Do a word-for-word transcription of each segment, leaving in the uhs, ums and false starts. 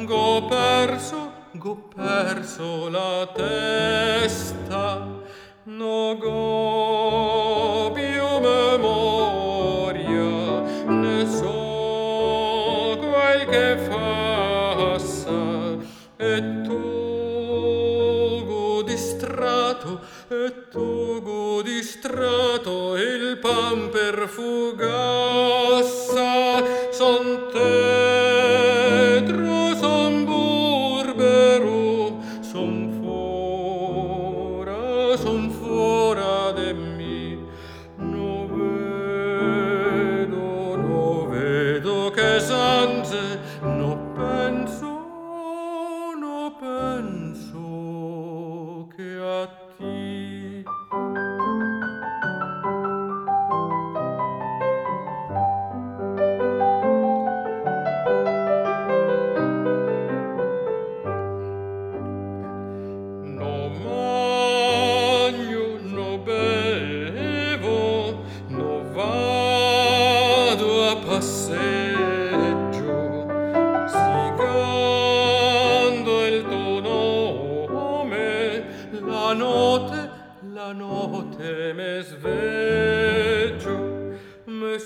G'ho perso, g'ho perso la testa, no g'ho più memoria, ne so quel che fassa, e tu g'ho distratto, e tu g'ho distratto, il pan per fugassa, son tetro, son burbero, son fora, son fora de mi, no vedo, no vedo che sanze, no penso, no penso che a ti. No magno, no bevo, no vado a passeggio, sigando il tuo nome, la notte, la notte me sveggio, me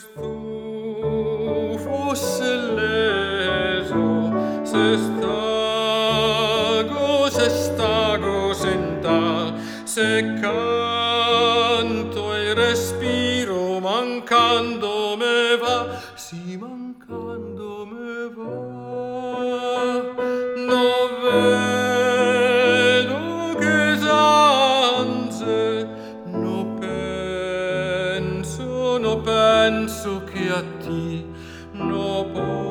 stufo se leso, se stago, se stago senta, se canto e respiro, mancando me va, sì, mancando me va, no vedo che sanze, no penso, no penso che a ti, no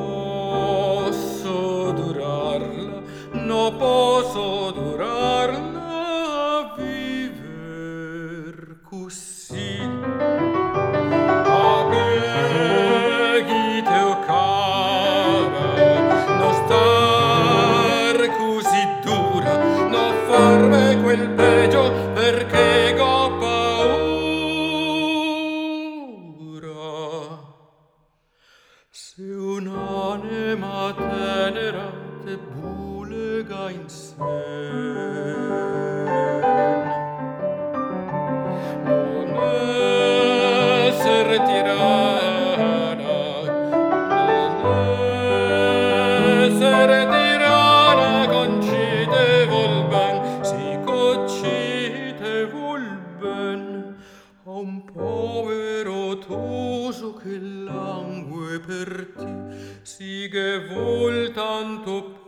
posso durarla, no posso durarla a viver così. A beghite o cara, no star così dura, no farme quel peggio perché g'ho paura. Se un'anima tenera te bulega in sen, non esser tirana, non esser tirana, con ci te vol ben, sì, con ci te vol ben, a un povero toso che langue per te, sì che vuol tanto